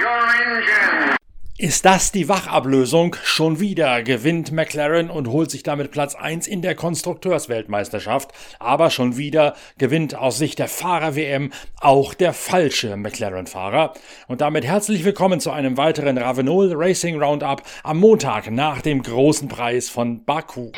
Ist das die Wachablösung? Schon wieder gewinnt McLaren und holt sich damit Platz 1 in der Konstrukteursweltmeisterschaft. Aber schon wieder gewinnt aus Sicht der Fahrer-WM auch der falsche McLaren-Fahrer. Und damit herzlich willkommen zu einem weiteren Ravenol Racing Roundup am Montag nach dem großen Preis von Baku.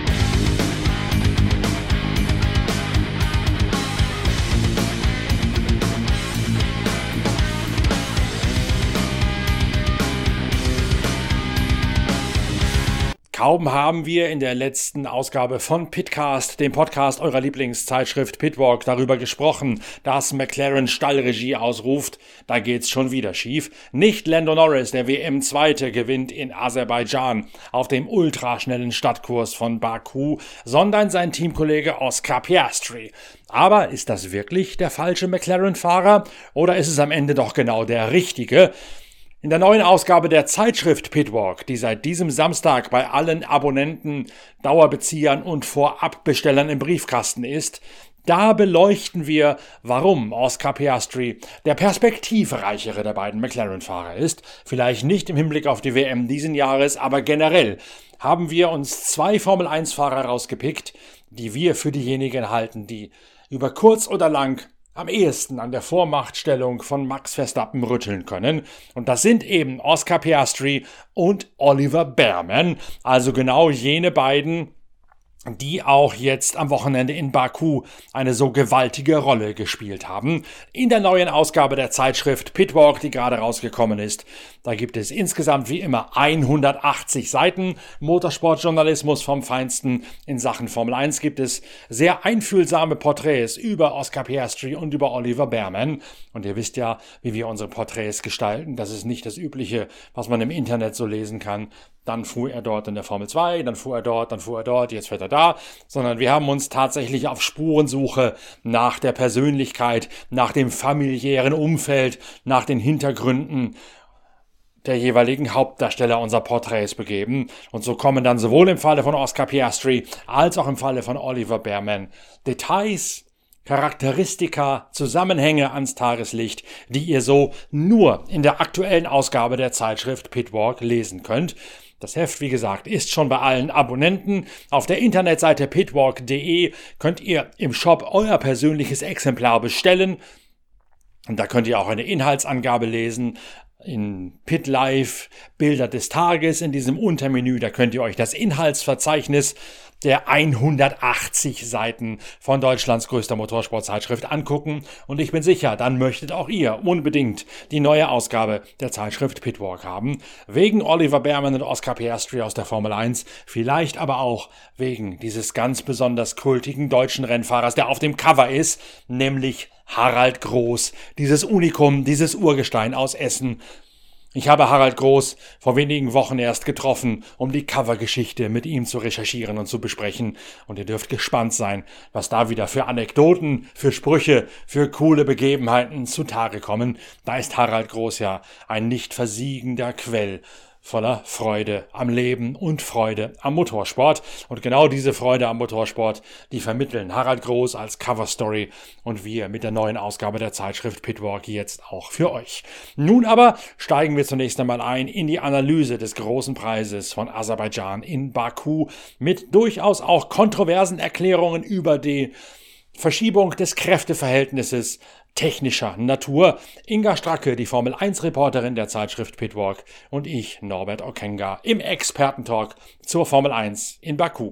Kaum haben wir in der letzten Ausgabe von Pitcast, dem Podcast eurer Lieblingszeitschrift Pitwalk, darüber gesprochen, dass McLaren Stallregie ausruft, da geht's schon wieder schief. Nicht Lando Norris, der WM-Zweite, gewinnt in Aserbaidschan auf dem ultraschnellen Stadtkurs von Baku, sondern sein Teamkollege Oscar Piastri. Aber ist das wirklich der falsche McLaren-Fahrer oder ist es am Ende doch genau der richtige? In der neuen Ausgabe der Zeitschrift Pitwalk, die seit diesem Samstag bei allen Abonnenten, Dauerbeziehern und Vorabbestellern im Briefkasten ist, da beleuchten wir, warum Oscar Piastri der perspektivreichere der beiden McLaren-Fahrer ist. Vielleicht nicht im Hinblick auf die WM diesen Jahres, aber generell haben wir uns zwei Formel-1-Fahrer rausgepickt, die wir für diejenigen halten, die über kurz oder lang am ehesten an der Vormachtstellung von Max Verstappen rütteln können. Und das sind eben Oscar Piastri und Oliver Bearman, also genau jene beiden, die auch jetzt am Wochenende in Baku eine so gewaltige Rolle gespielt haben. In der neuen Ausgabe der Zeitschrift Pitwalk, die gerade rausgekommen ist, da gibt es insgesamt wie immer 180 Seiten Motorsportjournalismus vom Feinsten. In Sachen Formel 1 gibt es sehr einfühlsame Porträts über Oscar Piastri und über Oliver Bearman. Und ihr wisst ja, wie wir unsere Porträts gestalten. Das ist nicht das Übliche, was man im Internet so lesen kann. Dann fuhr er dort in der Formel 2, dann fuhr er dort, jetzt fährt er da. Sondern wir haben uns tatsächlich auf Spurensuche nach der Persönlichkeit, nach dem familiären Umfeld, nach den Hintergründen der jeweiligen Hauptdarsteller unserer Porträts begeben. Und so kommen dann sowohl im Falle von Oscar Piastri als auch im Falle von Oliver Bearman Details, Charakteristika, Zusammenhänge ans Tageslicht, die ihr so nur in der aktuellen Ausgabe der Zeitschrift Pitwalk lesen könnt. Das Heft, wie gesagt, ist schon bei allen Abonnenten. Auf der Internetseite pitwalk.de könnt ihr im Shop euer persönliches Exemplar bestellen. Und da könnt ihr auch eine Inhaltsangabe lesen. In Pit Live Bilder des Tages in diesem Untermenü, da könnt ihr euch das Inhaltsverzeichnis der 180 Seiten von Deutschlands größter Motorsportzeitschrift angucken. Und ich bin sicher, dann möchtet auch ihr unbedingt die neue Ausgabe der Zeitschrift Pitwalk haben. Wegen Oliver Bearman und Oscar Piastri aus der Formel 1, vielleicht aber auch wegen dieses ganz besonders kultigen deutschen Rennfahrers, der auf dem Cover ist, nämlich Harald Groß, dieses Unikum, dieses Urgestein aus Essen. Ich habe Harald Groß vor wenigen Wochen erst getroffen, um die Covergeschichte mit ihm zu recherchieren und zu besprechen. Und ihr dürft gespannt sein, was da wieder für Anekdoten, für Sprüche, für coole Begebenheiten zutage kommen. Da ist Harald Groß ja ein nicht versiegender Quell voller Freude am Leben und Freude am Motorsport. Und genau diese Freude am Motorsport, die vermitteln Harald Groß als Coverstory und wir mit der neuen Ausgabe der Zeitschrift Pitwalk jetzt auch für euch. Nun aber steigen wir zunächst einmal ein in die Analyse des großen Preises von Aserbaidschan in Baku mit durchaus auch kontroversen Erklärungen über die Verschiebung des Kräfteverhältnisses technischer Natur. Inga Stracke, die Formel-1-Reporterin der Zeitschrift Pitwalk, und ich, Norbert Okenga, im Expertentalk zur Formel 1 in Baku.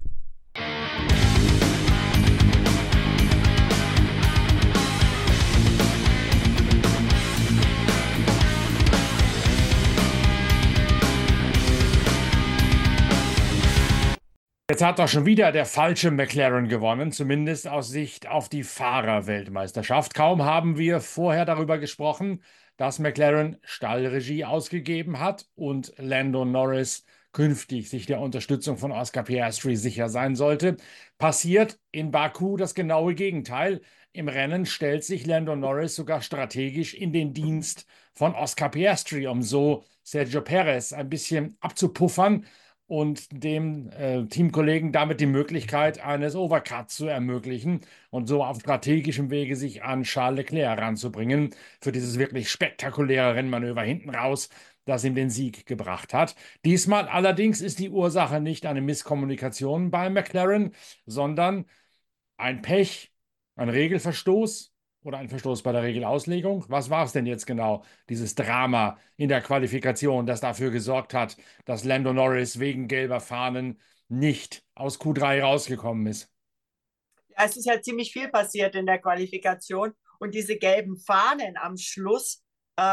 Jetzt hat doch schon wieder der falsche McLaren gewonnen, zumindest aus Sicht auf die Fahrerweltmeisterschaft. Kaum haben wir vorher darüber gesprochen, dass McLaren Stallregie ausgegeben hat und Lando Norris künftig sich der Unterstützung von Oscar Piastri sicher sein sollte, passiert in Baku das genaue Gegenteil. Im Rennen stellt sich Lando Norris sogar strategisch in den Dienst von Oscar Piastri, um so Sergio Perez ein bisschen abzupuffern und dem Teamkollegen damit die Möglichkeit eines Overcuts zu ermöglichen und so auf strategischem Wege sich an Charles Leclerc heranzubringen für dieses wirklich spektakuläre Rennmanöver hinten raus, das ihm den Sieg gebracht hat. Diesmal allerdings ist die Ursache nicht eine Misskommunikation bei McLaren, sondern ein Pech, ein Regelverstoß oder ein Verstoß bei der Regelauslegung? Was war es denn jetzt genau, dieses Drama in der Qualifikation, das dafür gesorgt hat, dass Lando Norris wegen gelber Fahnen nicht aus Q3 rausgekommen ist? Ja, es ist ja ziemlich viel passiert in der Qualifikation und diese gelben Fahnen am Schluss,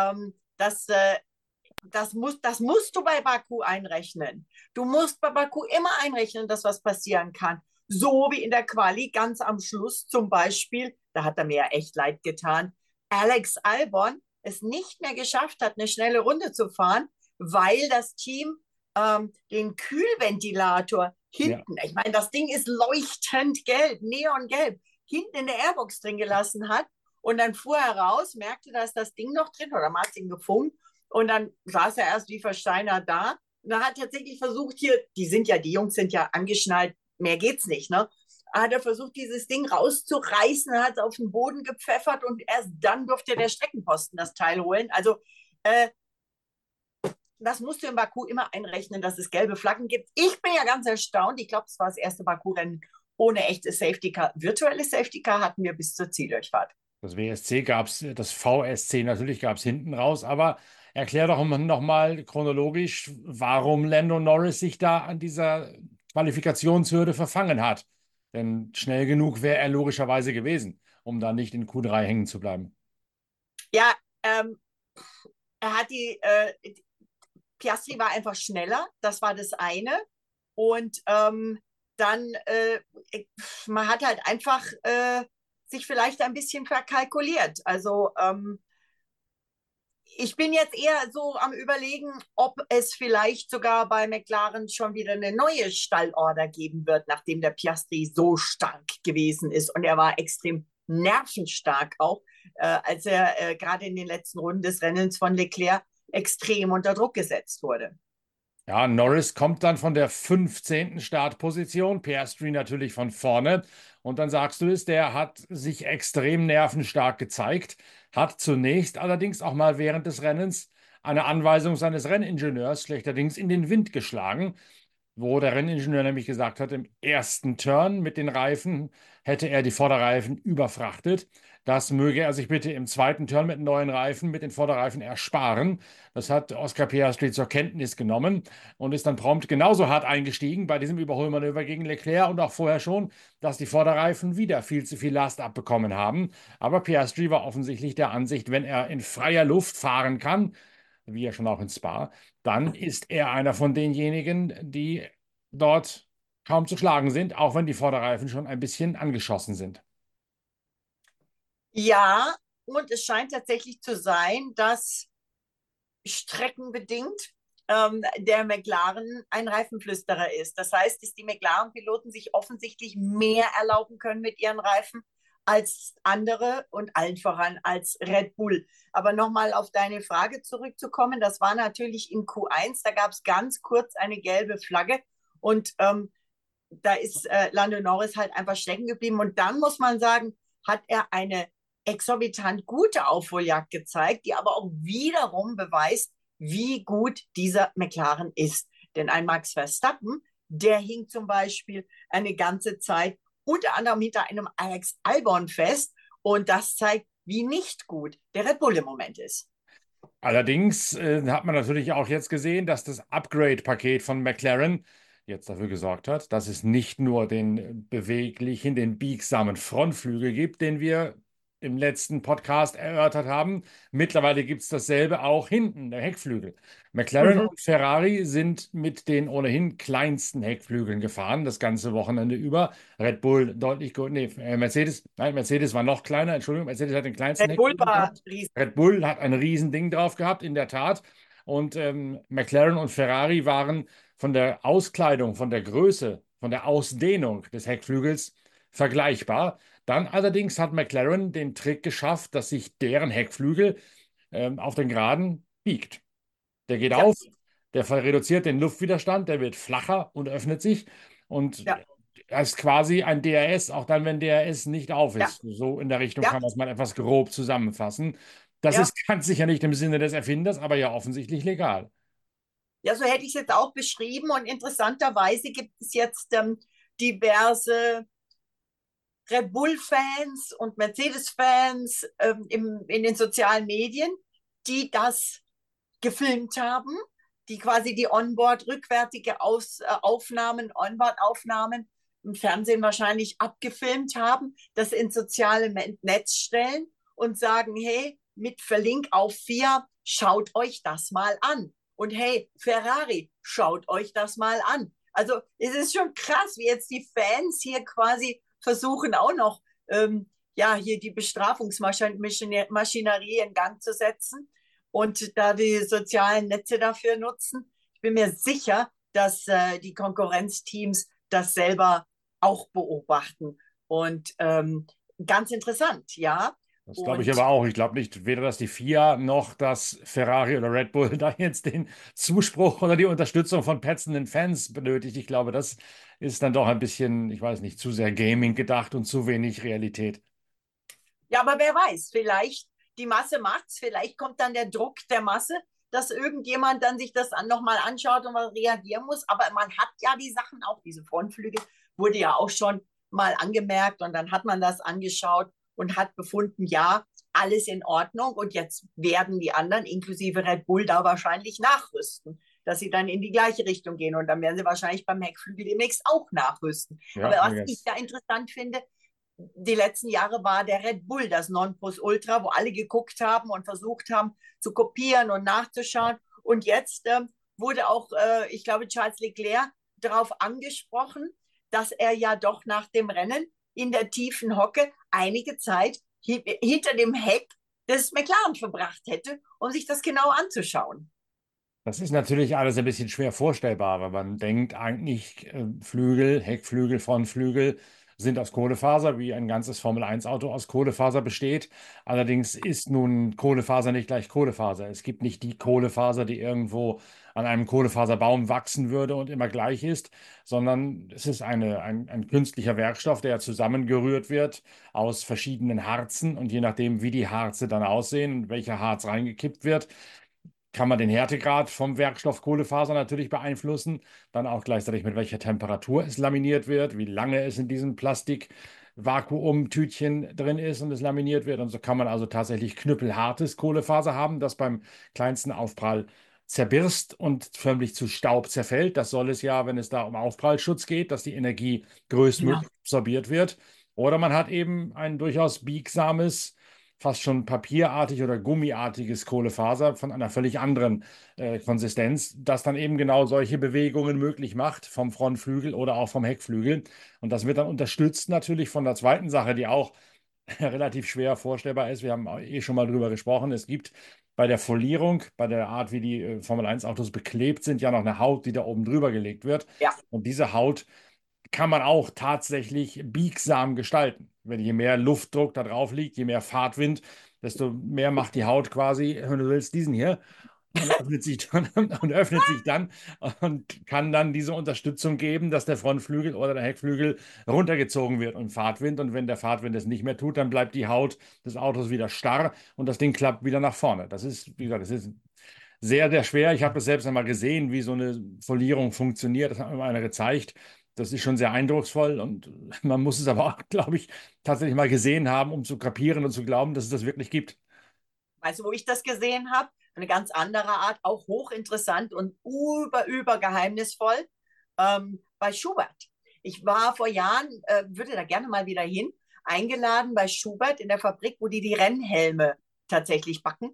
das musst du bei Baku einrechnen. Du musst bei Baku immer einrechnen, dass was passieren kann. So wie in der Quali ganz am Schluss zum Beispiel, da hat er mir ja echt leid getan, Alex Albon es nicht mehr geschafft hat, eine schnelle Runde zu fahren, weil das Team den Kühlventilator Ja. hinten, ich meine, das Ding ist leuchtend gelb, neongelb, hinten in der Airbox drin gelassen hat. Und dann fuhr er raus, merkte, da ist das Ding noch drin oder man hat es ihm gefunkt. Und dann saß er erst wie versteinert da. Und dann hat er tatsächlich versucht, hier, die Jungs sind ja angeschnallt, mehr geht's nicht, ne? Hat er versucht, dieses Ding rauszureißen, hat es auf den Boden gepfeffert und erst dann durfte der Streckenposten das Teil holen. Also das musst du in Baku immer einrechnen, dass es gelbe Flaggen gibt. Ich bin ja ganz erstaunt. Ich glaube, es war das erste Baku-Rennen ohne echtes Safety Car. Virtuelles Safety Car hatten wir bis zur Zieldurchfahrt. Das WSC gab es, das VSC natürlich gab es hinten raus, aber erklär doch noch mal chronologisch, warum Lando Norris sich da an dieser Qualifikationshürde verfangen hat. Denn schnell genug wäre er logischerweise gewesen, um da nicht in Q3 hängen zu bleiben. Ja, er hat Piastri war einfach schneller, das war das eine. Und dann, man hat halt einfach sich vielleicht ein bisschen verkalkuliert. Also ich bin jetzt eher so am Überlegen, ob es vielleicht sogar bei McLaren schon wieder eine neue Stallorder geben wird, nachdem der Piastri so stark gewesen ist. Und er war extrem nervenstark auch, als er gerade in den letzten Runden des Rennens von Leclerc extrem unter Druck gesetzt wurde. Ja, Norris kommt dann von der 15. Startposition, Piastri natürlich von vorne. Und dann sagst du es, der hat sich extrem nervenstark gezeigt, hat zunächst allerdings auch mal während des Rennens eine Anweisung seines Renningenieurs schlechterdings in den Wind geschlagen, wo der Renningenieur nämlich gesagt hat, im ersten Turn mit den Reifen hätte er die Vorderreifen überfrachtet. Das möge er sich bitte im zweiten Turn mit neuen Reifen, mit den Vorderreifen ersparen. Das hat Oscar Piastri zur Kenntnis genommen und ist dann prompt genauso hart eingestiegen bei diesem Überholmanöver gegen Leclerc und auch vorher schon, dass die Vorderreifen wieder viel zu viel Last abbekommen haben. Aber Piastri war offensichtlich der Ansicht, wenn er in freier Luft fahren kann, wie ja schon auch in Spa, dann ist er einer von denjenigen, die dort kaum zu schlagen sind, auch wenn die Vorderreifen schon ein bisschen angeschossen sind. Ja, und es scheint tatsächlich zu sein, dass streckenbedingt der McLaren ein Reifenflüsterer ist. Das heißt, dass die McLaren-Piloten sich offensichtlich mehr erlauben können mit ihren Reifen als andere und allen voran als Red Bull. Aber nochmal auf deine Frage zurückzukommen, das war natürlich in Q1, da gab es ganz kurz eine gelbe Flagge und da ist Lando Norris halt einfach stecken geblieben. Und dann muss man sagen, hat er eine exorbitant gute Aufholjagd gezeigt, die aber auch wiederum beweist, wie gut dieser McLaren ist. Denn ein Max Verstappen, der hing zum Beispiel eine ganze Zeit unter anderem hinter einem Alex Albon fest. Und das zeigt, wie nicht gut der Red Bull im Moment ist. Allerdings hat man natürlich auch jetzt gesehen, dass das Upgrade-Paket von McLaren jetzt dafür gesorgt hat, dass es nicht nur den beweglichen, den biegsamen Frontflügel gibt, den wir im letzten Podcast erörtert haben. Mittlerweile gibt es dasselbe auch hinten, der Heckflügel. McLaren Mhm. und Ferrari sind mit den ohnehin kleinsten Heckflügeln gefahren, das ganze Wochenende über. Red Bull deutlich gut, nee, Mercedes war noch kleiner, Entschuldigung, Mercedes hat den kleinsten Red Bull Heckflügel war gehabt. riesig. Red Bull hat ein Riesending drauf gehabt, in der Tat. Und McLaren und Ferrari waren von der Auskleidung, von der Größe, von der Ausdehnung des Heckflügels vergleichbar. Dann allerdings hat McLaren den Trick geschafft, dass sich deren Heckflügel auf den Geraden biegt. Der geht Ja, auf, Der reduziert den Luftwiderstand, der wird flacher und öffnet sich. Und Ja, er ist quasi ein DRS, auch dann, wenn DRS nicht auf ja, ist. So in der Richtung ja, kann man es mal etwas grob zusammenfassen. Das ist ja. ganz sicher nicht im Sinne des Erfinders, aber ja offensichtlich legal. Ja, so hätte ich es jetzt auch beschrieben. Und interessanterweise gibt es jetzt diverse Red Bull-Fans und Mercedes-Fans in den sozialen Medien, die das gefilmt haben, die quasi die Onboard, rückwärtige Aufnahmen, Onboard-Aufnahmen im Fernsehen wahrscheinlich abgefilmt haben, das ins soziale Netz stellen und sagen, hey, mit Verlink auf FIA, schaut euch das mal an. Und hey, Ferrari, schaut euch das mal an. Also es ist schon krass, wie jetzt die Fans hier quasi versuchen auch noch, ja, hier die Bestrafungsmaschinerie in Gang zu setzen und da die sozialen Netze dafür nutzen. Ich bin mir sicher, dass die Konkurrenzteams das selber auch beobachten. Und ganz interessant, ja. Das glaube ich Und aber auch. Ich glaube nicht, weder dass die FIA noch dass Ferrari oder Red Bull da jetzt den Zuspruch oder die Unterstützung von petzenden Fans benötigt. Ich glaube, das ist dann doch ein bisschen, ich weiß nicht, zu sehr Gaming gedacht und zu wenig Realität. ja, aber wer weiß, vielleicht die Masse macht's, vielleicht kommt dann der Druck der Masse, dass irgendjemand dann sich das nochmal anschaut und mal reagieren muss. Aber man hat ja die Sachen auch, diese Frontflügel wurde ja auch schon mal angemerkt und dann hat man das angeschaut und hat befunden, ja, alles in Ordnung. Und jetzt werden die anderen, inklusive Red Bull, da wahrscheinlich nachrüsten, dass sie dann in die gleiche Richtung gehen. Und dann werden sie wahrscheinlich beim Heckflügel demnächst auch nachrüsten. Aber Ja, was ich jetzt. da interessant finde, die letzten Jahre war der Red Bull das Nonplusultra, wo alle geguckt haben und versucht haben zu kopieren und nachzuschauen. Und jetzt wurde auch, ich glaube, Charles Leclerc darauf angesprochen, dass er ja doch nach dem Rennen in der tiefen Hocke einige Zeit hinter dem Heck des McLaren verbracht hätte, um sich das genau anzuschauen. Das ist natürlich alles ein bisschen schwer vorstellbar, weil man denkt eigentlich, Flügel, Heckflügel, Frontflügel sind aus Kohlefaser, wie ein ganzes Formel-1-Auto aus Kohlefaser besteht. Allerdings ist nun Kohlefaser nicht gleich Kohlefaser. Es gibt nicht die Kohlefaser, die irgendwo an einem Kohlefaserbaum wachsen würde und immer gleich ist, sondern es ist ein künstlicher Werkstoff, der zusammengerührt wird aus verschiedenen Harzen und je nachdem, wie die Harze dann aussehen und welcher Harz reingekippt wird, kann man den Härtegrad vom Werkstoff Kohlefaser natürlich beeinflussen, dann auch gleichzeitig mit welcher Temperatur es laminiert wird, wie lange es in diesem Plastik-Vakuumtütchen drin ist und es laminiert wird. Und so kann man also tatsächlich knüppelhartes Kohlefaser haben, das beim kleinsten Aufprall zerbirst und förmlich zu Staub zerfällt. Das soll es ja, wenn es da um Aufprallschutz geht, dass die Energie Ja. größtmöglich absorbiert wird. Oder man hat eben ein durchaus biegsames, fast schon papierartig oder gummiartiges Kohlefaser von einer völlig anderen Konsistenz, das dann eben genau solche Bewegungen möglich macht vom Frontflügel oder auch vom Heckflügel. Und das wird dann unterstützt natürlich von der zweiten Sache, die auch relativ schwer vorstellbar ist. Wir haben eh schon mal drüber gesprochen. Es gibt bei der Folierung, bei der Art, wie die Formel-1-Autos beklebt sind, ja noch eine Haut, die da oben drüber gelegt wird. Ja. Und diese Haut kann man auch tatsächlich biegsam gestalten. Wenn je mehr Luftdruck da drauf liegt, je mehr Fahrtwind, desto mehr macht die Haut quasi, wenn du willst, diesen hier und öffnet sich dann, und öffnet sich dann und kann dann diese Unterstützung geben, dass der Frontflügel oder der Heckflügel runtergezogen wird und Fahrtwind. Und wenn der Fahrtwind es nicht mehr tut, dann bleibt die Haut des Autos wieder starr und das Ding klappt wieder nach vorne. Das ist, wie gesagt, das ist sehr, sehr schwer. Ich habe das selbst einmal gesehen, wie so eine Folierung funktioniert. Das hat mir mal einer gezeigt. Das ist schon sehr eindrucksvoll und man muss es aber auch, glaube ich, tatsächlich mal gesehen haben, um zu kapieren und zu glauben, dass es das wirklich gibt. Weißt du, wo ich das gesehen habe? Eine ganz andere Art, auch hochinteressant und über geheimnisvoll, bei Schubert. Ich war vor Jahren, würde da gerne mal wieder hin, eingeladen bei Schubert in der Fabrik, wo die Rennhelme tatsächlich backen.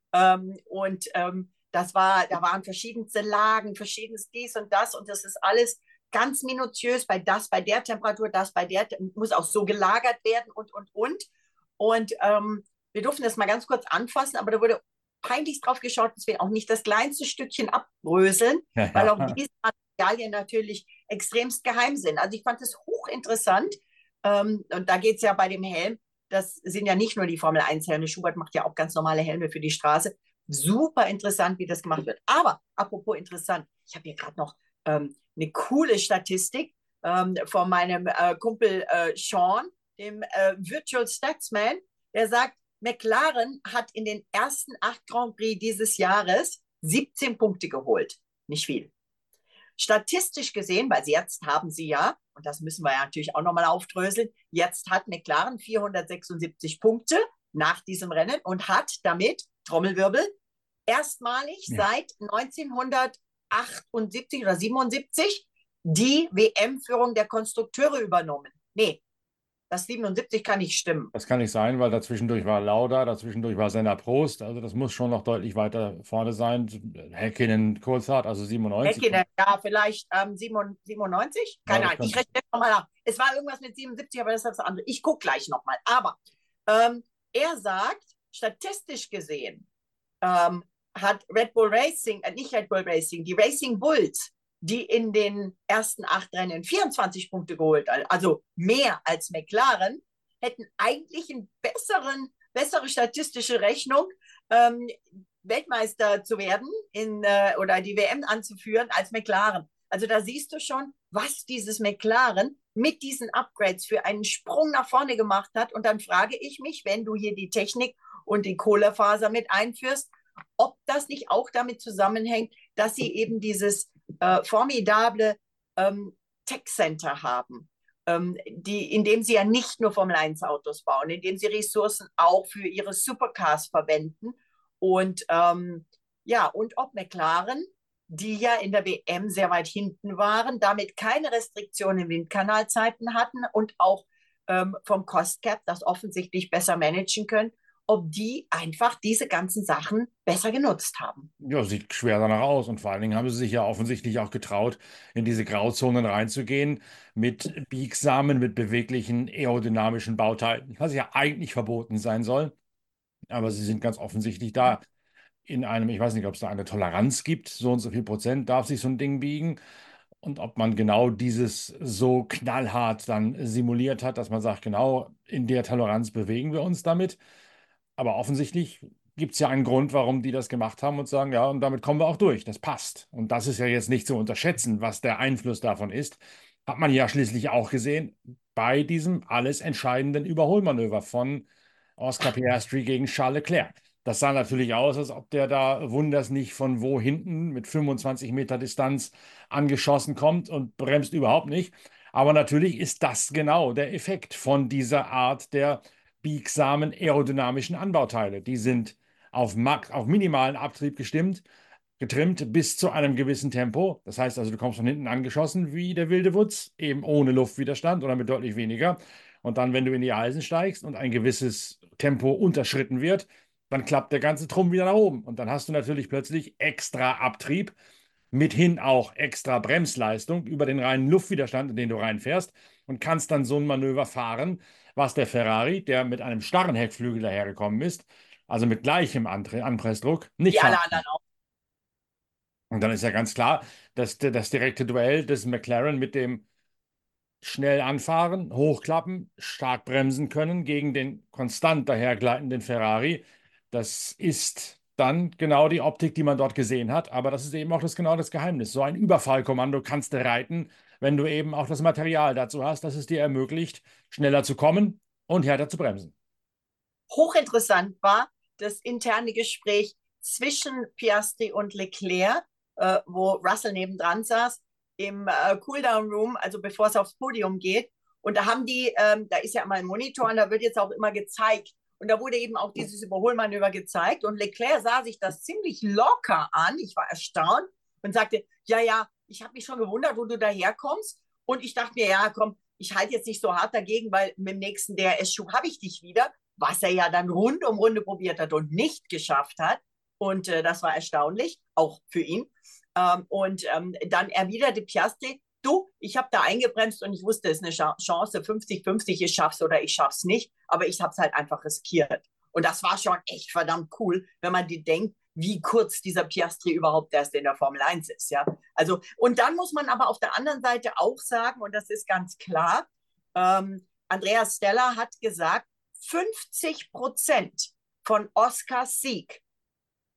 Da waren verschiedenste Lagen, verschiedenes dies und das und das ist alles ganz minutiös bei der Temperatur, das bei der, muss auch so gelagert werden und. Und wir durften das mal ganz kurz anfassen, aber da wurde peinlich drauf geschaut, dass wir auch nicht das kleinste Stückchen abbröseln, Ja, weil auch ja. diese Materialien natürlich extremst geheim sind. Also ich fand es hochinteressant. Und da geht es ja bei dem Helm, das sind ja nicht nur die Formel-1-Helme, Schubert macht ja auch ganz normale Helme für die Straße, super interessant, wie das gemacht wird. Aber apropos interessant, ich habe hier gerade noch eine coole Statistik von meinem Kumpel Sean, dem Virtual Statsman, der sagt, McLaren hat in den ersten 8 Grand Prix dieses Jahres 17 Punkte geholt. Nicht viel. Statistisch gesehen, weil jetzt haben sie ja, und das müssen wir ja natürlich auch nochmal aufdröseln, jetzt hat McLaren 476 Punkte nach diesem Rennen und hat damit, Trommelwirbel, erstmalig seit 1978 oder 77 die WM-Führung der Konstrukteure übernommen. Nee, das 77 kann nicht stimmen. Das kann nicht sein, weil dazwischendurch war Lauda, dazwischendurch war Senna Prost. Also das muss schon noch deutlich weiter vorne sein. Häkkinen, Coulthard, also 97. Häkkinen, ja, vielleicht 97? Ja, Keine Ahnung, ich rechne nochmal nach. Es war irgendwas mit 77, aber das ist das andere. Ich gucke gleich nochmal. Aber er sagt, statistisch gesehen hat Red Bull Racing, nicht Red Bull Racing, die Racing Bulls, die in den ersten 8 Rennen 24 Punkte geholt, also mehr als McLaren, hätten eigentlich eine bessere statistische Rechnung, Weltmeister zu werden oder die WM anzuführen als McLaren. Also da siehst du schon, was dieses McLaren mit diesen Upgrades für einen Sprung nach vorne gemacht hat. Und dann frage ich mich, wenn du hier die Technik und die Kohlefaser mit einführst, ob das nicht auch damit zusammenhängt, dass sie eben dieses formidable Tech Center haben, in dem sie ja nicht nur Formel-1-Autos bauen, in dem sie Ressourcen auch für ihre Supercars verwenden. Und ja, und ob McLaren, die ja in der WM sehr weit hinten waren, damit keine Restriktionen in Windkanalzeiten hatten und auch vom Cost Cap das offensichtlich besser managen können, ob die einfach diese ganzen Sachen besser genutzt haben. Ja, sieht schwer danach aus. Und vor allen Dingen haben sie sich ja offensichtlich auch getraut, in diese Grauzonen reinzugehen mit biegsamen, mit beweglichen aerodynamischen Bauteilen, was ja eigentlich verboten sein soll. Aber sie sind ganz offensichtlich da in einem, ich weiß nicht, ob es da eine Toleranz gibt, so und so viel Prozent darf sich so ein Ding biegen. Und ob man genau dieses so knallhart dann simuliert hat, dass man sagt, genau in der Toleranz bewegen wir uns damit. Aber offensichtlich gibt es ja einen Grund, warum die das gemacht haben und sagen, ja, und damit kommen wir auch durch. Das passt. Und das ist ja jetzt nicht zu unterschätzen, was der Einfluss davon ist. Hat man ja schließlich auch gesehen bei diesem alles entscheidenden Überholmanöver von Oscar Piastri gegen Charles Leclerc. Das sah natürlich aus, als ob der da wunders nicht von wo hinten mit 25 Meter Distanz angeschossen kommt und bremst überhaupt nicht. Aber natürlich ist das genau der Effekt von dieser Art der biegsamen aerodynamischen Anbauteile. Die sind auf minimalen Abtrieb getrimmt bis zu einem gewissen Tempo. Das heißt also, du kommst von hinten angeschossen wie der wilde Wutz, eben ohne Luftwiderstand oder mit deutlich weniger. Und dann, wenn du in die Eisen steigst und ein gewisses Tempo unterschritten wird, dann klappt der ganze Trumm wieder nach oben. Und dann hast du natürlich plötzlich extra Abtrieb, mithin auch extra Bremsleistung über den reinen Luftwiderstand, in den du reinfährst und kannst dann so ein Manöver fahren, was der Ferrari, der mit einem starren Heckflügel dahergekommen ist, also mit gleichem Anpressdruck, nicht Wie alle fahren kann. anderen auch. Und dann ist ja ganz klar, dass das direkte Duell des McLaren mit dem schnell anfahren, hochklappen, stark bremsen können gegen den konstant dahergleitenden Ferrari. Das ist dann genau die Optik, die man dort gesehen hat. Aber das ist eben auch genau das Geheimnis. So ein Überfallkommando kannst du reiten, wenn du eben auch das Material dazu hast, das es dir ermöglicht, schneller zu kommen und härter zu bremsen. Hochinteressant war das interne Gespräch zwischen Piastri und Leclerc, wo Russell nebendran saß, im Cooldown Room, also bevor es aufs Podium geht. Und da haben die, da ist ja immer ein Monitor und da wird jetzt auch immer gezeigt. Und da wurde eben auch dieses Überholmanöver gezeigt. Und Leclerc sah sich das ziemlich locker an. Ich war erstaunt und sagte, ja, ja, ich habe mich schon gewundert, wo du daherkommst. Und ich dachte mir, ja, komm, ich halte jetzt nicht so hart dagegen, weil mit dem nächsten DRS-Schub habe ich dich wieder, was er ja dann Runde um Runde probiert hat und nicht geschafft hat. Und das war erstaunlich, auch für ihn. Dann erwiderte Piastri, du, ich habe da eingebremst und ich wusste, es ist eine Chance, 50-50, ich schaff's oder ich schaff's nicht, aber ich habe es halt einfach riskiert. Und das war schon echt verdammt cool, wenn man die denkt, wie kurz dieser Piastri überhaupt erst in der Formel 1 ist, ja. Also, und dann muss man aber auf der anderen Seite auch sagen, und das ist ganz klar, Andreas Stella hat gesagt, 50% von Oscars Sieg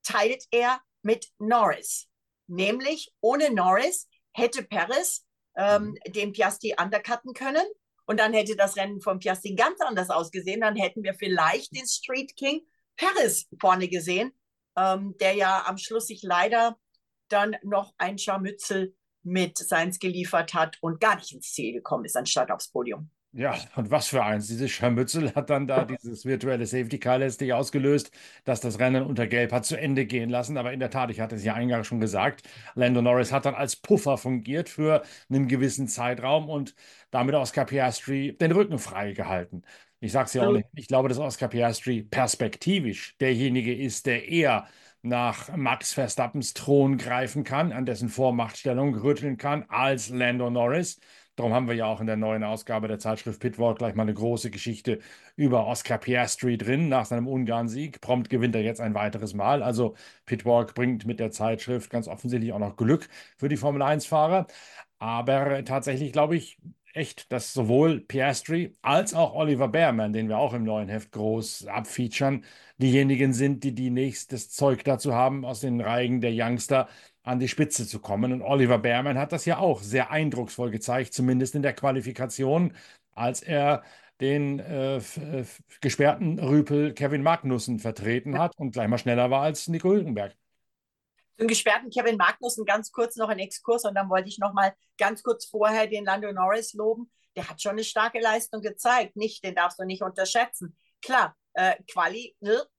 teilt er mit Norris. Nämlich ohne Norris hätte Perez den Piastri undercutten können und dann hätte das Rennen von Piastri ganz anders ausgesehen. Dann hätten wir vielleicht den Street King Perez vorne gesehen, der ja am Schluss sich leider dann noch ein Scharmützel mit Sainz geliefert hat und gar nicht ins Ziel gekommen ist, anstatt aufs Podium. Ja, und was für eins. Dieses Scharmützel hat dann da dieses virtuelle Safety Car letztlich ausgelöst, dass das Rennen unter Gelb hat zu Ende gehen lassen. Aber in der Tat, ich hatte es ja eingangs schon gesagt, Lando Norris hat dann als Puffer fungiert für einen gewissen Zeitraum und damit Oscar Piastri den Rücken frei gehalten. Ich sage es ja auch nicht. Ich glaube, dass Oscar Piastri perspektivisch derjenige ist, der eher nach Max Verstappens Thron greifen kann, an dessen Vormachtstellung rütteln kann, als Lando Norris. Darum haben wir ja auch in der neuen Ausgabe der Zeitschrift Pitwalk gleich mal eine große Geschichte über Oscar Piastri drin. Nach seinem Ungarn-Sieg prompt gewinnt er jetzt ein weiteres Mal. Also Pitwalk bringt mit der Zeitschrift ganz offensichtlich auch noch Glück für die Formel-1-Fahrer. Aber tatsächlich glaube ich echt, dass sowohl Piastri als auch Oliver Bearman, den wir auch im neuen Heft groß abfeaturen, diejenigen sind, die nächstes Zeug dazu haben, aus den Reigen der Youngster an die Spitze zu kommen. Und Oliver Bearman hat das ja auch sehr eindrucksvoll gezeigt, zumindest in der Qualifikation, als er den gesperrten Rüpel Kevin Magnussen vertreten hat und gleich mal schneller war als Nico Hülkenberg. Zum gesperrten Kevin Magnussen ganz kurz noch ein Exkurs und dann wollte ich noch mal ganz kurz vorher den Lando Norris loben. Der hat schon eine starke Leistung gezeigt. Nicht, den darfst du nicht unterschätzen. Klar, Quali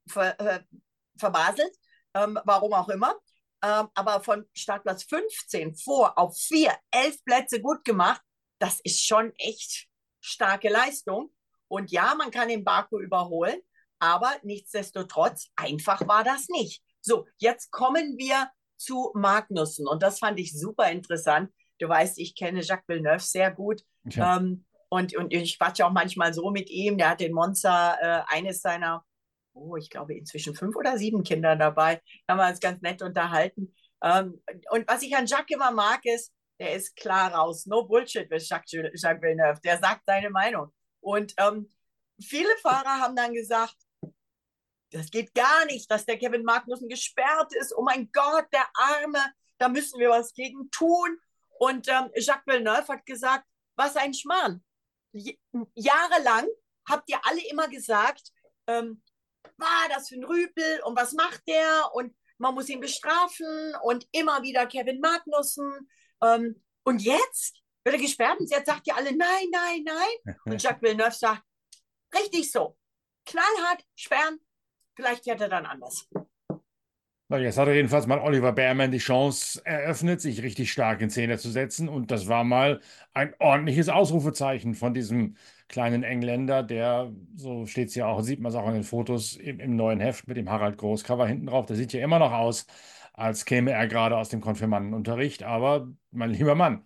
verbaselt, warum auch immer. Aber von Startplatz 15 vor auf 4, 11 Plätze gut gemacht. Das ist schon echt starke Leistung. Und ja, man kann den Baku überholen, aber nichtsdestotrotz, einfach war das nicht. So, jetzt kommen wir zu Magnussen und das fand ich super interessant. Du weißt, ich kenne Jacques Villeneuve sehr gut. Ja. Und ich quatsche auch manchmal so mit ihm. Der hat in Monza eines seiner, ich glaube inzwischen 5 oder 7 Kinder dabei. Da haben wir uns ganz nett unterhalten. Und was ich an Jacques immer mag, ist, der ist klar raus. No Bullshit mit Jacques Villeneuve. Der sagt seine Meinung. Und viele Fahrer haben dann gesagt, das geht gar nicht, dass der Kevin Magnussen gesperrt ist. Oh mein Gott, der Arme, da müssen wir was gegen tun. Und Jacques Villeneuve hat gesagt, was ein Schmarrn. Jahrelang habt ihr alle immer gesagt, war das für ein Rüpel und was macht der und man muss ihn bestrafen und immer wieder Kevin Magnussen. Und jetzt wird er gesperrt und jetzt sagt ihr alle nein, nein, nein. Und Jacques Villeneuve sagt, richtig so, knallhart, sperren, vielleicht wird er dann anders. Na, jetzt hat er jedenfalls mal Oliver Bearman die Chance eröffnet, sich richtig stark in Szene zu setzen. Und das war mal ein ordentliches Ausrufezeichen von diesem kleinen Engländer, der, so steht es ja auch, sieht man es auch an den Fotos im neuen Heft mit dem Harald Groß-Cover hinten drauf. Der sieht ja immer noch aus, als käme er gerade aus dem Konfirmandenunterricht. Aber mein lieber Mann.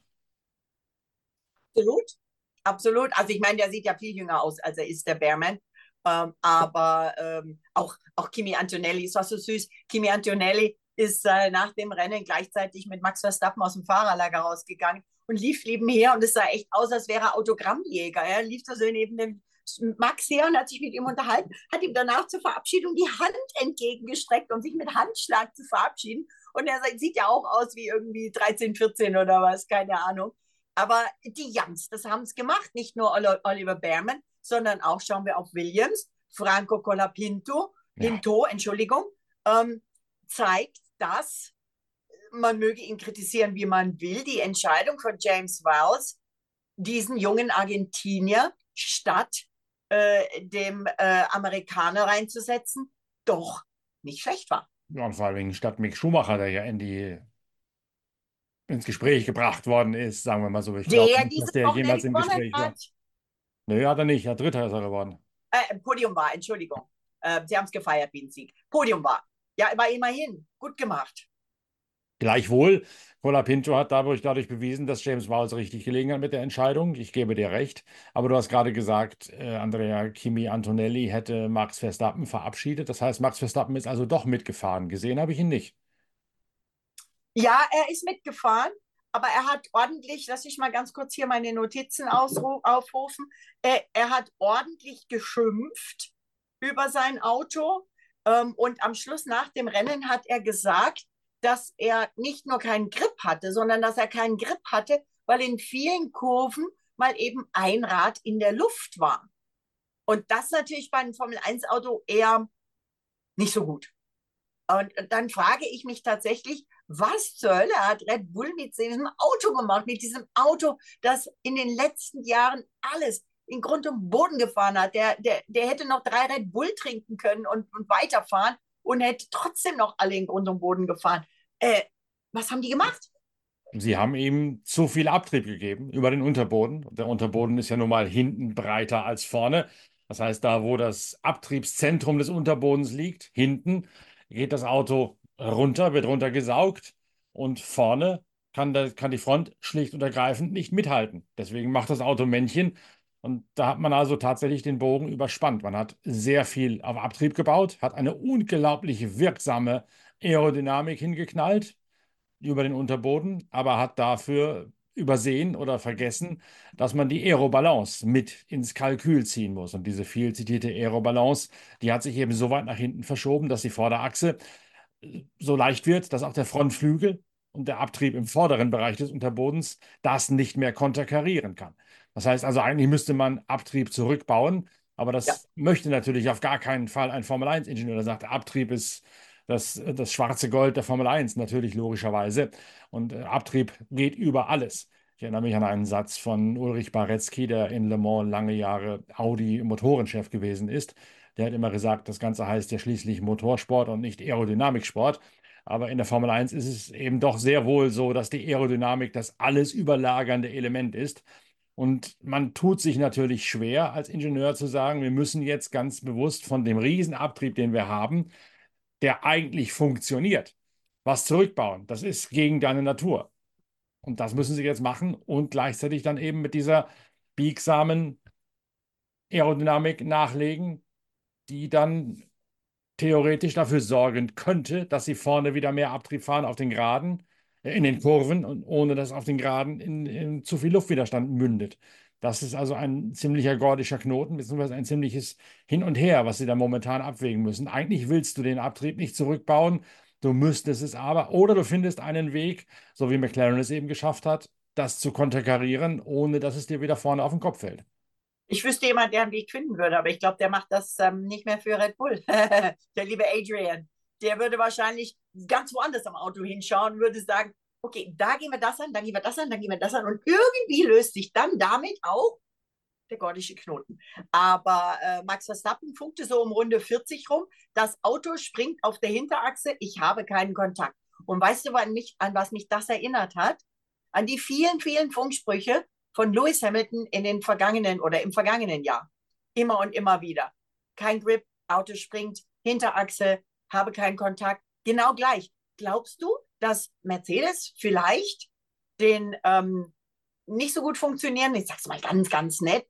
Absolut, absolut. Also ich meine, der sieht ja viel jünger aus, als er ist, der Bearman. Aber auch Kimi Antonelli ist was so süß. Kimi Antonelli ist nach dem Rennen gleichzeitig mit Max Verstappen aus dem Fahrerlager rausgegangen und lief nebenher und es sah echt aus, als wäre er Autogrammjäger. Er lief da so neben dem Max her und hat sich mit ihm unterhalten, hat ihm danach zur Verabschiedung die Hand entgegengestreckt, um sich mit Handschlag zu verabschieden. Und er sieht ja auch aus wie irgendwie 13, 14 oder was, keine Ahnung. Aber die Youngsters haben es gemacht, nicht nur Oliver Bearman, sondern auch schauen wir auf Williams, Franco Colapinto, Entschuldigung, zeigt, dass man möge ihn kritisieren, wie man will, die Entscheidung von James Vowles, diesen jungen Argentinier statt dem Amerikaner reinzusetzen, doch nicht schlecht war. Ja, und vor allem statt Mick Schumacher, der ja ins Gespräch gebracht worden ist, sagen wir mal so. Ich glaube Der nicht, dass dieses der Wochenende jemals im gewonnen Gespräch war. hat. Nö, hat er nicht. Ja, Dritter ist er geworden. Podium war, Entschuldigung. Sie haben es gefeiert wie ein Sieg. Podium war. Ja, aber immerhin. Gut gemacht. Gleichwohl, Colapinto hat dadurch bewiesen, dass James Vowles richtig gelegen hat mit der Entscheidung. Ich gebe dir recht. Aber du hast gerade gesagt, Andrea Kimi Antonelli hätte Max Verstappen verabschiedet. Das heißt, Max Verstappen ist also doch mitgefahren. Gesehen habe ich ihn nicht. Ja, er ist mitgefahren, aber er hat ordentlich, lass ich mal ganz kurz hier meine Notizen aufrufen, er hat ordentlich geschimpft über sein Auto. Und am Schluss nach dem Rennen hat er gesagt, dass er nicht nur keinen Grip hatte, sondern dass er keinen Grip hatte, weil in vielen Kurven mal eben ein Rad in der Luft war. Und das natürlich bei einem Formel-1-Auto eher nicht so gut. Und dann frage ich mich tatsächlich, was zur Hölle hat Red Bull mit diesem Auto gemacht? Mit diesem Auto, das in den letzten Jahren alles in Grund und Boden gefahren hat. Der hätte noch 3 Red Bull trinken können und weiterfahren und hätte trotzdem noch alle in Grund und Boden gefahren. Was haben die gemacht? Sie haben ihm zu viel Abtrieb gegeben über den Unterboden. Der Unterboden ist ja nun mal hinten breiter als vorne. Das heißt, da, wo das Abtriebszentrum des Unterbodens liegt, hinten, geht das Auto runter, wird runtergesaugt und vorne kann die Front schlicht und ergreifend nicht mithalten. Deswegen macht das Auto Männchen und da hat man also tatsächlich den Bogen überspannt. Man hat sehr viel auf Abtrieb gebaut, hat eine unglaublich wirksame Aerodynamik hingeknallt über den Unterboden, aber hat dafür übersehen oder vergessen, dass man die Aerobalance mit ins Kalkül ziehen muss. Und diese viel zitierte Aerobalance, die hat sich eben so weit nach hinten verschoben, dass die Vorderachse so leicht wird, dass auch der Frontflügel und der Abtrieb im vorderen Bereich des Unterbodens das nicht mehr konterkarieren kann. Das heißt also, eigentlich müsste man Abtrieb zurückbauen, aber Ja, das möchte natürlich auf gar keinen Fall ein Formel-1-Ingenieur, der sagt, Abtrieb ist das schwarze Gold der Formel 1, natürlich logischerweise. Und Abtrieb geht über alles. Ich erinnere mich an einen Satz von Ulrich Baretzky, der in Le Mans lange Jahre Audi-Motorenchef gewesen ist. Der hat immer gesagt, das Ganze heißt ja schließlich Motorsport und nicht Aerodynamiksport. Aber in der Formel 1 ist es eben doch sehr wohl so, dass die Aerodynamik das alles überlagernde Element ist. Und man tut sich natürlich schwer, als Ingenieur zu sagen, wir müssen jetzt ganz bewusst von dem Riesenabtrieb, den wir haben, der eigentlich funktioniert, was zurückbauen. Das ist gegen deine Natur. Und das müssen sie jetzt machen und gleichzeitig dann eben mit dieser biegsamen Aerodynamik nachlegen, die dann theoretisch dafür sorgen könnte, dass sie vorne wieder mehr Abtrieb fahren auf den Geraden, in den Kurven und ohne dass auf den Geraden in zu viel Luftwiderstand mündet. Das ist also ein ziemlicher gordischer Knoten, beziehungsweise ein ziemliches Hin und Her, was sie da momentan abwägen müssen. Eigentlich willst du den Abtrieb nicht zurückbauen, du müsstest es aber, oder du findest einen Weg, so wie McLaren es eben geschafft hat, das zu konterkarieren, ohne dass es dir wieder vorne auf den Kopf fällt. ich wüsste jemand, der einen Weg finden würde, aber ich glaube, der macht das nicht mehr für Red Bull. Der liebe Adrian, der würde wahrscheinlich ganz woanders am Auto hinschauen und würde sagen, okay, da gehen wir das an, dann gehen wir das an, dann gehen wir das an. Und irgendwie löst sich dann damit auch der gordische Knoten. Aber Max Verstappen funkte so um Runde 40 rum. Das Auto springt auf der Hinterachse. Ich habe keinen Kontakt. Und weißt du, an was mich das erinnert hat? An die vielen, vielen Funksprüche von Lewis Hamilton in den vergangenen oder im vergangenen Jahr. Immer und immer wieder. Kein Grip, Auto springt, Hinterachse, habe keinen Kontakt. Genau gleich. Glaubst du, dass Mercedes vielleicht den nicht so gut funktionieren, ich sag's mal ganz, ganz nett,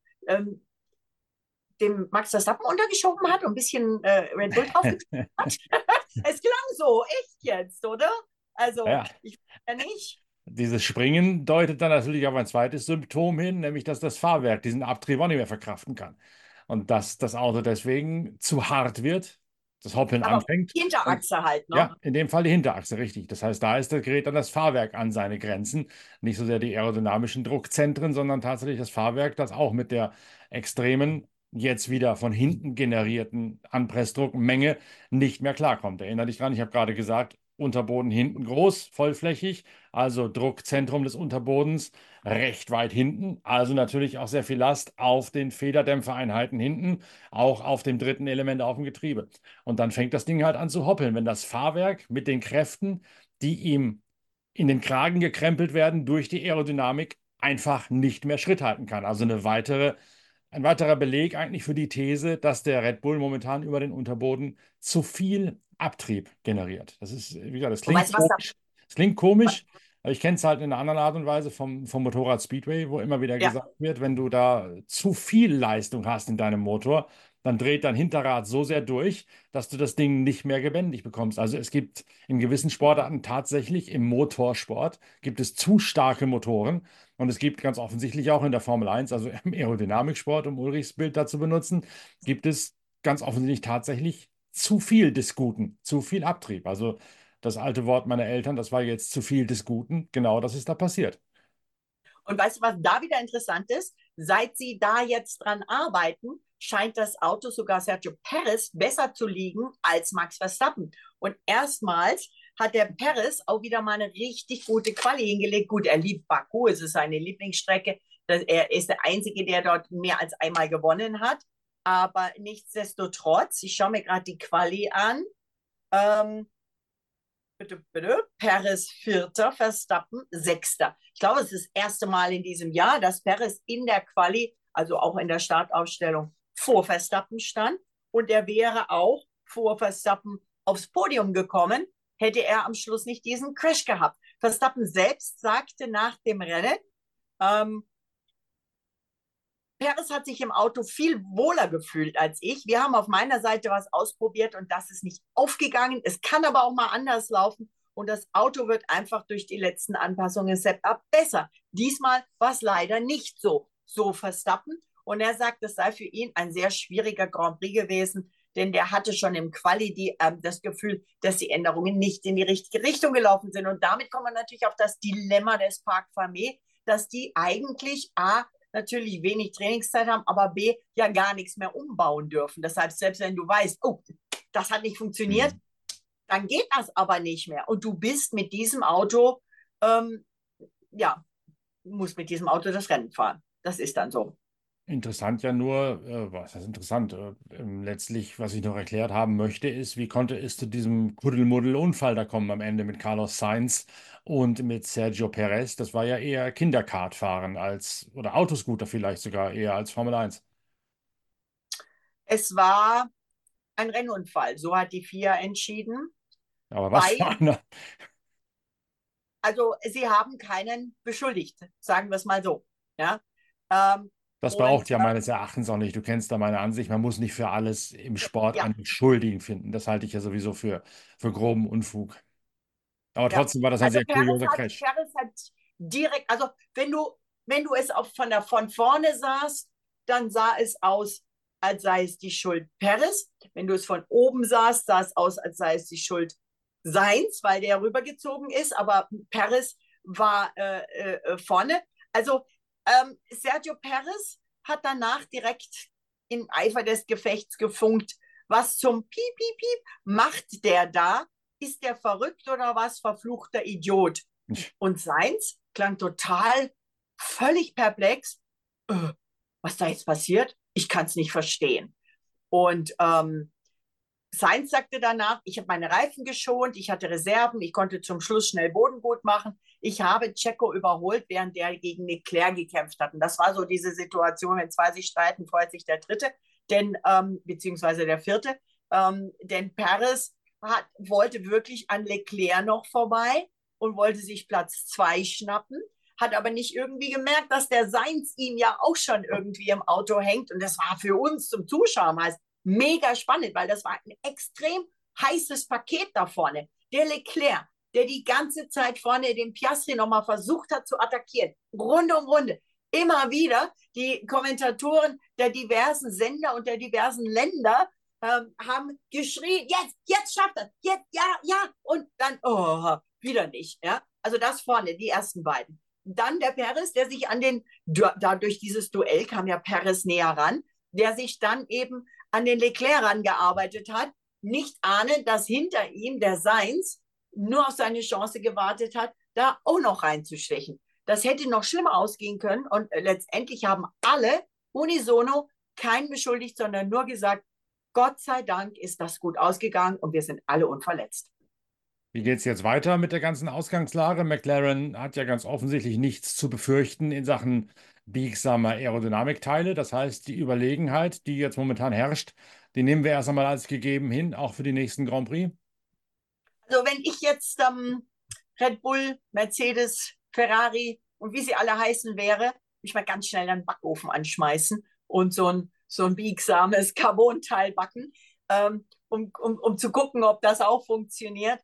dem Max Verstappen untergeschoben hat und ein bisschen Red Bull draufgeschrieben hat? Es klang so, echt jetzt, oder? Also, Ja, ich weiß ja nicht. dieses Springen deutet dann natürlich auf ein zweites Symptom hin, nämlich dass das Fahrwerk diesen Abtrieb auch nicht mehr verkraften kann. Und dass das Auto deswegen zu hart wird, das Hoppeln Aber anfängt. Und Hinterachse halt, ne? ja, in dem Fall die Hinterachse, richtig. Das heißt, da ist das Gerät dann das Fahrwerk an seine Grenzen. Nicht so sehr die aerodynamischen Druckzentren, sondern tatsächlich das Fahrwerk, das auch mit der extremen, jetzt wieder von hinten generierten Anpressdruckmenge nicht mehr klarkommt. Erinnere dich dran, ich habe gerade gesagt, Unterboden hinten groß, vollflächig, also Druckzentrum des Unterbodens recht weit hinten, also natürlich auch sehr viel Last auf den Federdämpfereinheiten hinten, auch auf dem dritten Element auf dem Getriebe. Und dann fängt das Ding halt an zu hoppeln, wenn das Fahrwerk mit den Kräften, die ihm in den Kragen gekrempelt werden durch die Aerodynamik, einfach nicht mehr Schritt halten kann. Also ein weiterer Beleg eigentlich für die These, dass der Red Bull momentan über den Unterboden zu viel Abtrieb generiert. Das ist, wie gesagt, das Und klingt weißt du, was da. komisch. Das klingt komisch, aber ich kenne es halt in einer anderen Art und Weise vom Motorrad Speedway, wo immer wieder Ja, gesagt wird, wenn du da zu viel Leistung hast in deinem Motor, dann dreht dein Hinterrad so sehr durch, dass du das Ding nicht mehr gebändigt bekommst. Also es gibt in gewissen Sportarten tatsächlich im Motorsport gibt es zu starke Motoren und es gibt ganz offensichtlich auch in der Formel 1, also im Aerodynamiksport, um Ulrichs Bild dazu benutzen, gibt es ganz offensichtlich tatsächlich zu viel des Guten, zu viel Abtrieb. Also das alte Wort meiner Eltern, das war jetzt zu viel des Guten. Genau das ist da passiert. Und weißt du, was da wieder interessant ist? Seit sie da jetzt dran arbeiten, scheint das Auto sogar Sergio Perez besser zu liegen als Max Verstappen. Und erstmals hat der Perez auch wieder mal eine richtig gute Quali hingelegt. Gut, er liebt Baku, es ist seine Lieblingsstrecke. Er ist der Einzige, der dort mehr als einmal gewonnen hat. Aber nichtsdestotrotz, ich schaue mir gerade die Quali an. Ähm, bitte. Perez Vierter, Verstappen Sechster. Ich glaube, es ist das erste Mal in diesem Jahr, dass Perez in der Quali, also auch in der Startaufstellung, vor Verstappen stand. Und er wäre auch vor Verstappen aufs Podium gekommen, hätte er am Schluss nicht diesen Crash gehabt. Verstappen selbst sagte nach dem Rennen, ähm, Perez hat sich im Auto viel wohler gefühlt als ich. Wir haben auf meiner Seite was ausprobiert und das ist nicht aufgegangen. Es kann aber auch mal anders laufen und das Auto wird einfach durch die letzten Anpassungen im Setup besser. Diesmal war es leider nicht so. So Verstappen. Und er sagt, es sei für ihn ein sehr schwieriger Grand Prix gewesen, denn der hatte schon im Quali das Gefühl, dass die Änderungen nicht in die richtige Richtung gelaufen sind. Und damit kommt man natürlich auf das Dilemma des Parc Fermé, dass die eigentlich natürlich wenig Trainingszeit haben, aber B, ja gar nichts mehr umbauen dürfen. Deshalb, selbst wenn du weißt, oh, das hat nicht funktioniert, Mhm. dann geht das aber nicht mehr. Und du bist mit diesem Auto, ähm, ja, musst mit diesem Auto das Rennen fahren. Das ist dann so. Interessant ja nur, was ist interessant? Letztlich, was ich noch erklärt haben möchte, ist, wie konnte es zu diesem Kuddelmuddel-Unfall da kommen am Ende mit Carlos Sainz und mit Sergio Perez? Das war ja eher Kinderkartfahren als, oder Autoscooter vielleicht sogar eher als Formel Eins. Es war ein Rennunfall, so hat die FIA entschieden, Aber was für weil, einer? also sie haben keinen beschuldigt, sagen wir es mal so. Ja? Ähm, Das und braucht ja meines Erachtens auch nicht. Du kennst da meine Ansicht, man muss nicht für alles im Sport ja, einen Schuldigen finden. Das halte ich ja sowieso für groben Unfug. Aber ja, trotzdem war das ein also sehr kurioser Crash. Perez hat direkt, also wenn du es auch von vorne sahst, dann sah es aus, als sei es die Schuld Perez. Wenn du es von oben sahst, sah es aus, als sei es die Schuld Seins, weil der rübergezogen ist, aber Perez war vorne. Also Sergio Perez hat danach direkt im Eifer des Gefechts gefunkt, was zum Piep, Piep, Piep macht der da? Ist der verrückt oder was? Verfluchter Idiot. Und seins klang total völlig perplex. Was da jetzt passiert? Ich kann es nicht verstehen. Und Sainz sagte danach, ich habe meine Reifen geschont, ich hatte Reserven, ich konnte zum Schluss schnell Boden gut machen. Ich habe Checo überholt, während der gegen Leclerc gekämpft hat. Und das war so diese Situation, wenn zwei sich streiten, freut sich der Dritte, beziehungsweise der Vierte. Denn Perez wollte wirklich an Leclerc noch vorbei und wollte sich Platz 2 schnappen, hat aber nicht irgendwie gemerkt, dass der Sainz ihm ja auch schon irgendwie im Auto hängt. Und das war für uns zum Zuschauen heißt mega spannend, weil das war ein extrem heißes Paket da vorne. Der Leclerc, der die ganze Zeit vorne den Piastri nochmal versucht hat zu attackieren, Runde um Runde, immer wieder die Kommentatoren der diversen Sender und der diversen Länder haben geschrien, jetzt schafft er, jetzt, ja, ja, und dann, oh, wieder nicht, ja. Also das vorne, die ersten beiden. Dann der Perez, der sich durch dieses Duell kam ja Perez näher ran, der sich dann eben an den Leclerc rangearbeitet hat, nicht ahnend, dass hinter ihm der Sainz nur auf seine Chance gewartet hat, da auch noch reinzustechen. Das hätte noch schlimmer ausgehen können und letztendlich haben alle unisono keinen beschuldigt, sondern nur gesagt, Gott sei Dank ist das gut ausgegangen und wir sind alle unverletzt. Wie geht es jetzt weiter mit der ganzen Ausgangslage? McLaren hat ja ganz offensichtlich nichts zu befürchten in Sachen biegsamer Aerodynamikteile. Das heißt, die Überlegenheit, die jetzt momentan herrscht, die nehmen wir erst einmal als gegeben hin, auch für die nächsten Grand Prix. Also wenn ich jetzt Red Bull, Mercedes, Ferrari und wie sie alle heißen wäre, würde ich mal ganz schnell einen Backofen anschmeißen und so ein biegsames Carbon-Teil backen, um zu gucken, ob das auch funktioniert.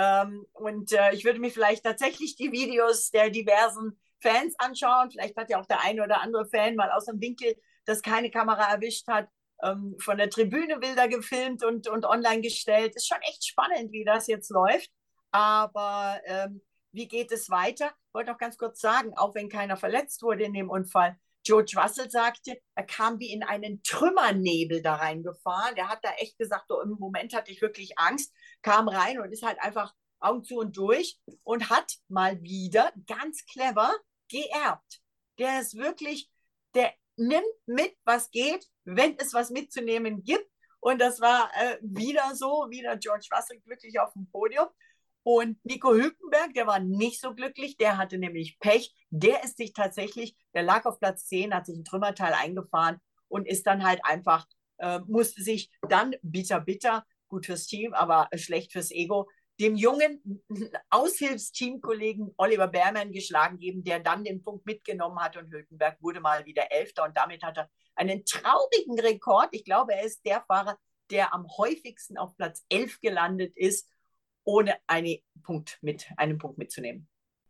Ich würde mir vielleicht tatsächlich die Videos der diversen Fans anschauen. Vielleicht hat ja auch der eine oder andere Fan mal aus dem Winkel, das keine Kamera erwischt hat, von der Tribüne Bilder gefilmt und online gestellt. Ist schon echt spannend, wie das jetzt läuft. Aber wie geht es weiter? Ich wollte noch ganz kurz sagen, auch wenn keiner verletzt wurde in dem Unfall, George Russell sagte, er kam wie in einen Trümmernebel da reingefahren. Der hat da echt gesagt, oh, im Moment hatte ich wirklich Angst, kam rein und ist halt einfach Augen zu und durch und hat mal wieder ganz clever geerbt. Der ist wirklich, der nimmt mit, was geht, wenn es was mitzunehmen gibt. Und das war wieder so, wieder George Russell glücklich auf dem Podium. Und Nico Hülkenberg, der war nicht so glücklich, der hatte nämlich Pech. Der lag auf Platz 10, hat sich ein Trümmerteil eingefahren und ist dann halt einfach, musste sich dann bitter, gut fürs Team, aber schlecht fürs Ego, dem jungen Aushilfsteamkollegen Oliver Behrmann geschlagen geben, der dann den Punkt mitgenommen hat und Hülkenberg wurde mal wieder Elfter und damit hat er einen traurigen Rekord. Ich glaube, er ist der Fahrer, der am häufigsten auf Platz 11 gelandet ist, ohne einen Punkt mitzunehmen.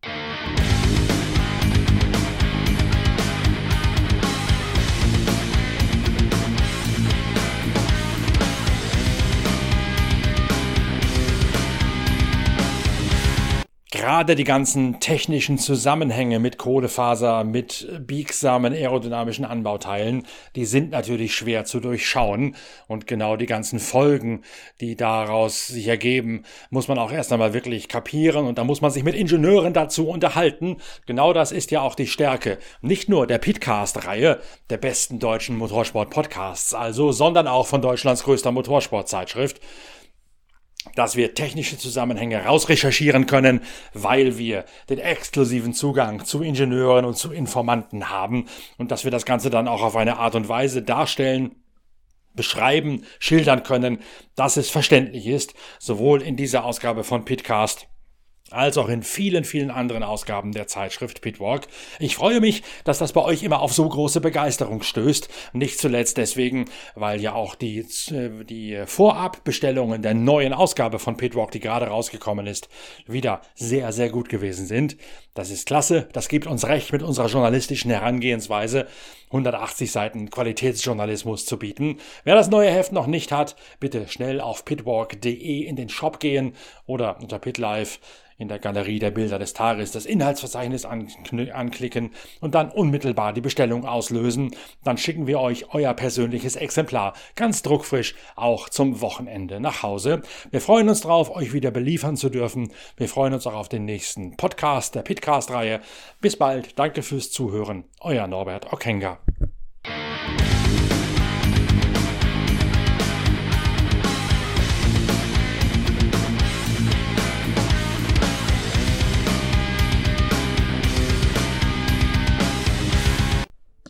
Gerade die ganzen technischen Zusammenhänge mit Kohlefaser, mit biegsamen aerodynamischen Anbauteilen, die sind natürlich schwer zu durchschauen. Und genau die ganzen Folgen, die daraus sich ergeben, muss man auch erst einmal wirklich kapieren. Und da muss man sich mit Ingenieuren dazu unterhalten. Genau das ist ja auch die Stärke. Nicht nur der Pitcast-Reihe, der besten deutschen Motorsport-Podcasts also, sondern auch von Deutschlands größter Motorsportzeitschrift, dass wir technische Zusammenhänge rausrecherchieren können, weil wir den exklusiven Zugang zu Ingenieuren und zu Informanten haben und dass wir das Ganze dann auch auf eine Art und Weise darstellen, beschreiben, schildern können, dass es verständlich ist, sowohl in dieser Ausgabe von Pitcast als auch in vielen, vielen anderen Ausgaben der Zeitschrift Pitwalk. Ich freue mich, dass das bei euch immer auf so große Begeisterung stößt. Nicht zuletzt deswegen, weil ja auch die Vorabbestellungen der neuen Ausgabe von Pitwalk, die gerade rausgekommen ist, wieder sehr, sehr gut gewesen sind. Das ist klasse. Das gibt uns recht, mit unserer journalistischen Herangehensweise 180 Seiten Qualitätsjournalismus zu bieten. Wer das neue Heft noch nicht hat, bitte schnell auf pitwalk.de in den Shop gehen oder unter PitLive in der Galerie der Bilder des Tages das Inhaltsverzeichnis anklicken und dann unmittelbar die Bestellung auslösen. Dann schicken wir euch euer persönliches Exemplar ganz druckfrisch auch zum Wochenende nach Hause. Wir freuen uns drauf, euch wieder beliefern zu dürfen. Wir freuen uns auch auf den nächsten Podcast der Pitcast-Reihe. Bis bald, danke fürs Zuhören. Euer Norbert Okenga.